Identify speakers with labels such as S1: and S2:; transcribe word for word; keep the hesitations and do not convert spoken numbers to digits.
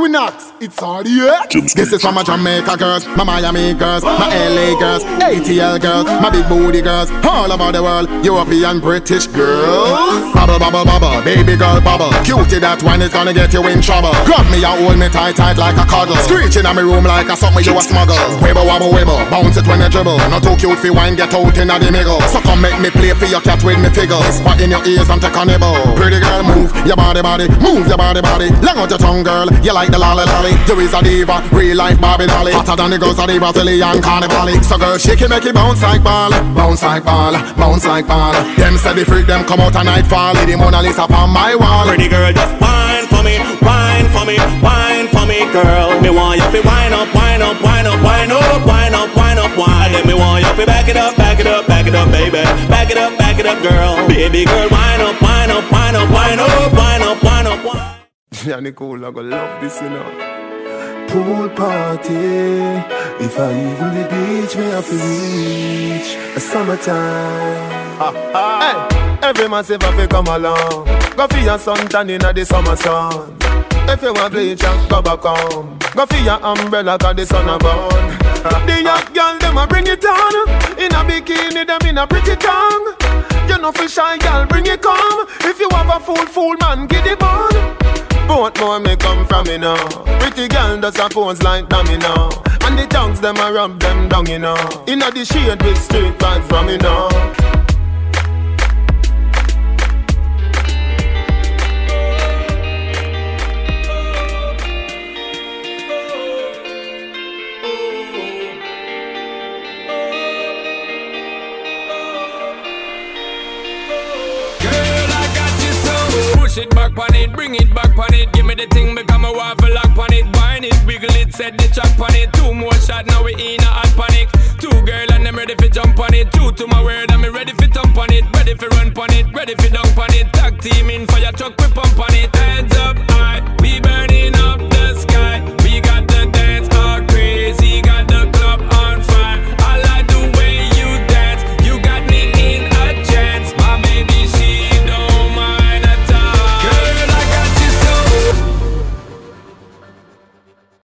S1: Equinox, it's all yeah. This is from my Jamaica girls, my Miami girls, my L A girls, A T L girls, my big booty girls, all over the world, European, British girls. Bubble, bubble, bubble, baby girl bubble. Cutie, that one is gonna get you in trouble. Grab me and hold me tight, tight like a cuddle. Screeching in my room like a something you a smuggle. Wibble, wobble, wibble, bounce it when you dribble. Not too cute for wine, get out in the middle. So come make me play for your cat with me figure. Spot in your ears and take a nibble. Pretty girl, move your body, body, move your body, body. Long out your tongue, girl, you like the lolly, lolly. You is a diva, real life Barbie dolly. Hotter than the girls of the Brazilian carnival. So girl, shake it, make it bounce like ball. Bounce like ball, bounce like ball. Them say the freak, them come out at nightfall. The Mona Lisa on my wall.
S2: Pretty girl, just wine for me, wine for me, wine for me, girl. Me want you to wine up, wine up, wine up, wine up, wine up, wine up, wine. Then me want you to back it up, back it up, back it up, baby. Back it up, back it up, girl. Baby girl, wine up, wine up, wine up, wine up, wine up, wine up, wine.
S3: Yeah, Nicole, I gonna love this, you know. Pool party. If I even the beach, me have to reach a summertime. Ah, ah. Hey, every man say fi come along. Go for your suntan inna the summer sun. If you want bleach and go back home, go for your umbrella 'cause the sun a burn. The young girl them a bring it on. In a bikini them in a pretty tongue. You know for shy girl bring it come. If you have a fool fool man give the bun. Both more me come from me now. Pretty girl does a pose like dummy now. And the tongues them a rub them down you know. Inna the shade with street vibes from me now.
S4: Push it back on it, bring it back on it. Give me the thing, become a waffle lock on it. Wine it, wiggle it, set the track on it. Two more shot, now we in a hot panic. Two girl and I'm ready for jump on it. Two to my word, I'm ready for thump on it. Ready for run on it, ready for dunk on it. Tag team in for your truck, we pump on it. Hands up,